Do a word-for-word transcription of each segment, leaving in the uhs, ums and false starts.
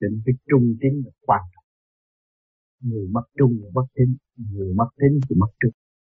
Cho nên cái trung tín là quan trọng. Người mất trung là mất tín, người mất tín thì mất trung.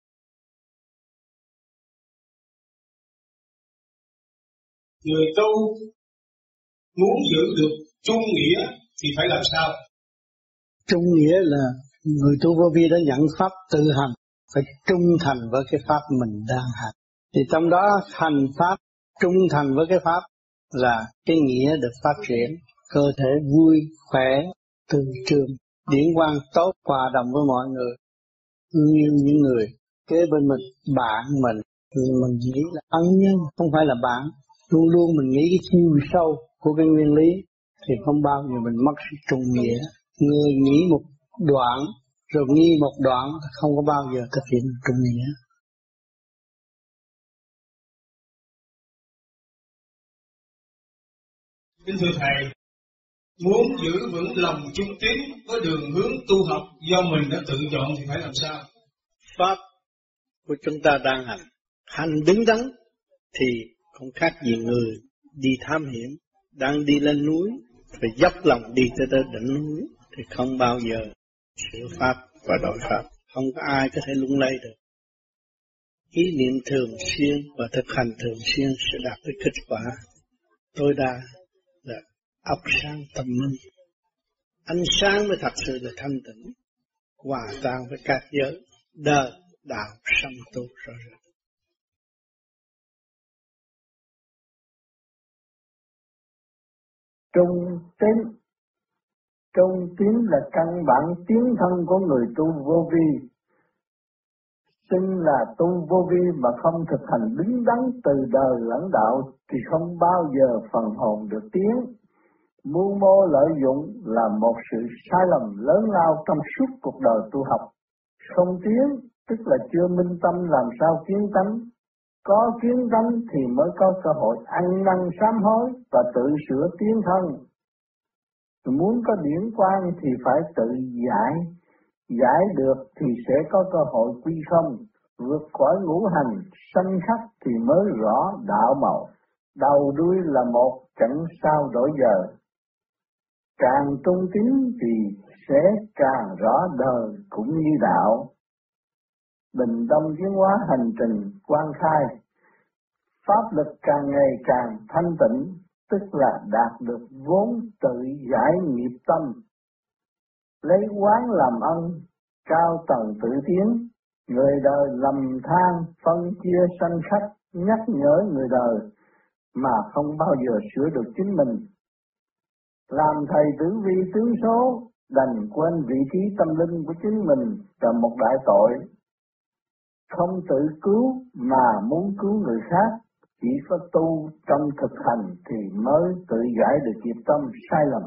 Người tu muốn giữ được trung nghĩa thì phải làm sao? Trung nghĩa là người tu vô vi đã nhận pháp tự hành, phải trung thành với cái pháp mình đang hành. Thì trong đó hành pháp, trung thành với cái pháp là cái nghĩa được phát triển, cơ thể vui, khỏe, từ trường, điển quang tốt, hòa đồng với mọi người, như những người kế bên mình, bạn mình, mình nghĩ là ân nhân, không phải là bạn. Luôn luôn mình nghĩ cái chiều sâu của cái nguyên lý thì không bao giờ mình mất sự trung nghĩa. Người nghĩ một đoạn rồi nghi một đoạn không có bao giờ thực hiện trung nghĩa. Kính thưa Thầy, muốn giữ vững lòng trung tín với đường hướng tu học do mình đã tự chọn thì phải làm sao? Pháp của chúng ta đang hành, hành đứng đắn thì không khác gì người đi thám hiểm, đang đi lên núi, phải dốc lòng đi tới tới đỉnh núi thì không bao giờ sửa pháp và đổi pháp, không có ai có thể lung lay được. Ý niệm thường xuyên và thực hành thường xuyên sẽ đạt tới kết quả tối đa là óc sáng tâm minh. Ánh sáng mới thật sự là thanh tịnh, hòa tan với các giới, đời đạo song tu rõ ràng. Trung tín, trung tín là căn bản tiến thân của người tu vô vi. Xưng là tu vô vi mà không thực hành đứng đắn từ đời lẫn đạo thì không bao giờ phần hồn được tiến. Mưu mô lợi dụng là một sự sai lầm lớn lao trong suốt cuộc đời tu học. Không tiến tức là chưa minh tâm làm sao kiến tánh. Có kiến tánh thì mới có cơ hội ăn năn sám hối và tự sửa tiến thân. Muốn có điển quang thì phải tự giải, giải được thì sẽ có cơ hội quy không, vượt khỏi ngũ hành, sanh khắc thì mới rõ đạo màu. Đầu đuôi là một, chẳng sao đổi giờ. Càng trung tín thì sẽ càng rõ đời cũng như đạo. Bình tâm tiến hóa hành trình quang khai, pháp lực càng ngày càng thanh tịnh, tức là đạt được vốn tự giải nghiệp tâm. Lấy quán làm ân, cao tầng tự tiến, người đời lầm than, phân chia sanh khắc, nhắc nhở người đời, mà không bao giờ sửa được chính mình. Làm thầy tử vi tướng số, đành quên vị trí tâm linh của chính mình là một đại tội. Không tự cứu mà muốn cứu người khác, chỉ có tu trong thực hành thì mới tự giải được nghiệp tâm sai lầm.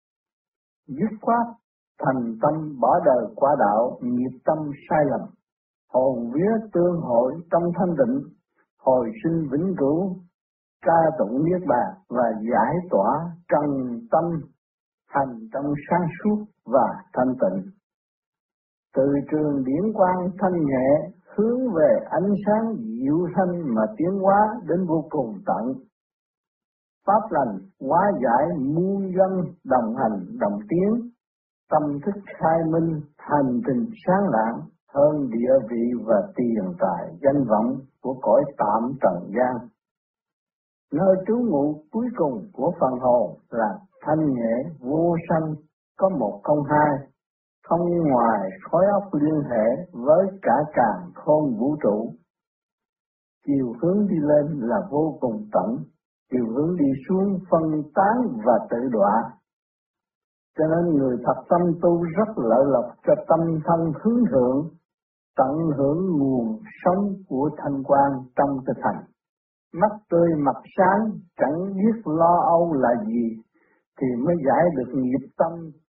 Dứt khoát, thành tâm bỏ đời qua đạo, nghiệp tâm sai lầm. Hồn vía tương hội trong thanh định, hồi sinh vĩnh cửu, ca tụng niết bàn và giải tỏa trần tâm, hành trong sáng suốt và thanh tịnh. Từ trường điển quang thanh nhẹ, hướng về ánh sáng diệu thanh mà tiến hóa đến vô cùng tận. Pháp lành hóa giải muôn dân đồng hành đồng tiến, tâm thức khai minh hành trình sáng lạng hơn địa vị và tiền tài danh vọng của cõi tạm trần gian. Nơi trú ngụ cuối cùng của phần hồn là thanh nhẹ vô sanh, có một không hai, không ngoài khối óc liên hệ với cả càn khôn vũ trụ. Chiều hướng đi lên là vô cùng tận, chiều hướng đi xuống phân tán và tự đọa. Cho nên người thật tâm tu rất lợi lộc cho tâm thân hướng thượng, tận hưởng nguồn sống của thanh quan trong thực hành. Mắt tươi mặt sáng, chẳng biết lo âu là gì, thì mới giải được nghiệp tâm.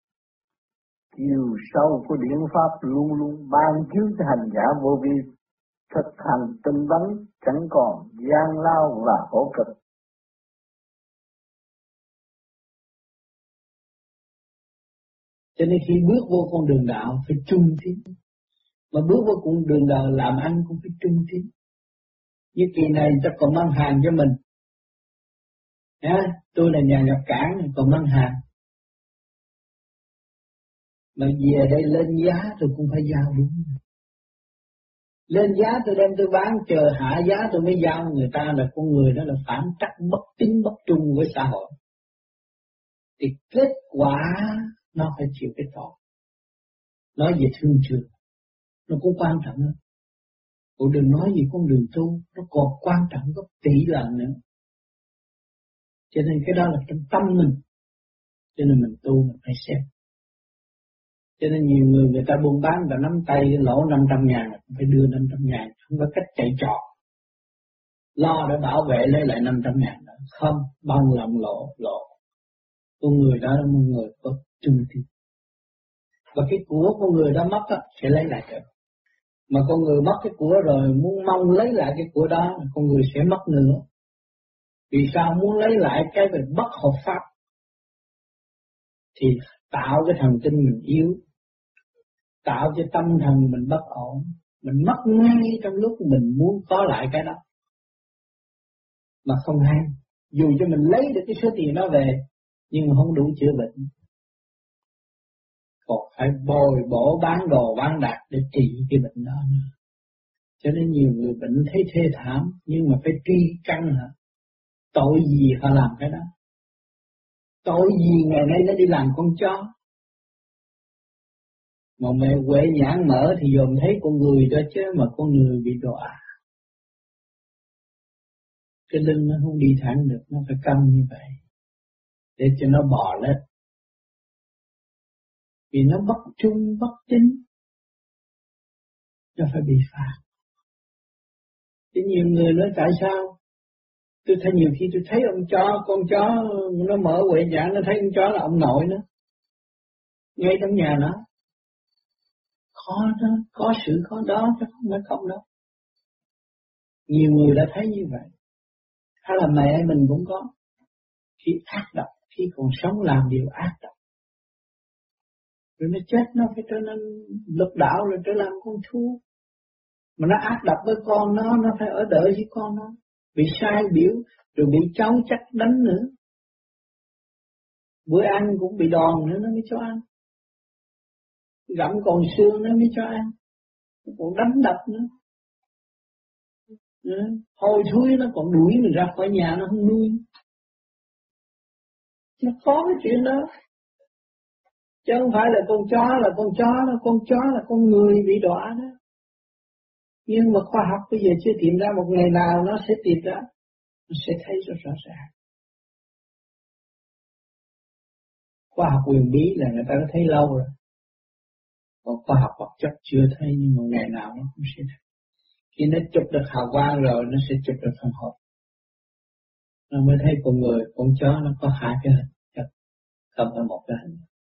Chiều sâu của điển pháp luôn luôn ban chiếu cho hành giả vô vi, thực hành tinh tấn chẳng còn gian lao và khổ cực. Cho nên khi bước vô con đường đạo phải trung tín, mà bước vô con đường đạo làm ăn cũng phải trung tín. Như kỳ này ta còn mang hàng cho mình, à, tôi là nhà nhập cảng còn mang hàng, Mà về đây lên giá tôi cũng phải giao đúng. Lên giá tôi đem tôi bán, chờ hạ giá tôi mới giao. Người ta là con người, đó là phản trắc bất tín bất trung với xã hội. Thì kết quả nó phải chịu cái tội. Nói về thương trường nó cũng quan trọng lắm. Cô đừng nói gì con đường tu, nó còn quan trọng gấp tỷ lần nữa. Cho nên cái đó là trong tâm mình. Cho nên mình tu mình phải xem. Cho nên nhiều người người ta buôn bán và nắm tay lỗ năm trăm ngàn, phải đưa năm trăm ngàn, không có cách chạy trọt. Lo để bảo vệ lấy lại năm trăm ngàn đó. Không, bằng lòng lộ, lộ. Con người đó là một người có trung tín. Và cái của con người đó mất đó, sẽ lấy lại được. Mà con người mất cái của rồi muốn mong lấy lại cái của đó, con người sẽ mất nữa. Vì sao muốn lấy lại cái về bất hợp pháp? Thì tạo cái thần kinh mình yếu, tạo cho tâm thần mình bất ổn, mình mất ngay trong lúc mình muốn có lại cái đó. Mà không hay, dù cho mình lấy được cái số tiền đó về, nhưng mà không đủ chữa bệnh. Còn phải bồi bổ bán đồ bán đạc để trị cái bệnh đó nữa. Cho nên nhiều người bệnh thấy thê thảm, nhưng mà phải truy căn hả? Tội gì họ làm cái đó? Tội gì ngày nay nó đi làm con chó? Mà mẹ quệ nhãn mở thì dòm thấy con người đó chứ, mà con người bị đọa. Cái lưng nó không đi thẳng được, nó phải căng như vậy để cho nó bò lên. Vì nó bất trung, bất tín, nó phải bị phạt. Chứ nhiều người nói tại sao? Tôi thấy nhiều khi tôi thấy ông chó, con chó nó mở quệ nhãn, nó thấy con chó là ông nội nó. Ngay trong nhà nó. Khó đó, có sự khó đó, chứ không phải không đâu. Nhiều người đã thấy như vậy. Hay là mẹ mình cũng có. Khi ác độc, khi còn sống làm điều ác độc. Rồi nó chết nó phải trở nên lục đạo rồi trở làm con thú. Mà nó ác độc với con nó, nó phải ở đợi với con nó. Bị sai biểu, rồi bị cháu chắc đánh nữa. Bữa ăn cũng bị đòn nữa nó mới cho ăn. Gặm còn xương nó mới cho ăn. Nó còn đánh đập nữa. Ừ. Hồi thui nó còn đuổi mình ra khỏi nhà nó không nuôi. Nó có cái chuyện đó. Chứ không phải là con chó là con chó, là con chó là con người bị đọa đó. Nhưng mà khoa học bây giờ chưa tìm ra, một ngày nào nó sẽ tìm ra. Nó sẽ thấy rất rõ ràng. Khoa học quyền bí là người ta đã thấy lâu rồi. Còn khoa học vật chất chưa thấy, nhưng một ngày nào nó cũng sẽ thấy. Khi nó chụp được hào quang rồi, nó sẽ chụp được phần hồn. Nó mới thấy con người, con chó nó có hai cái hình, không phải một cái hình.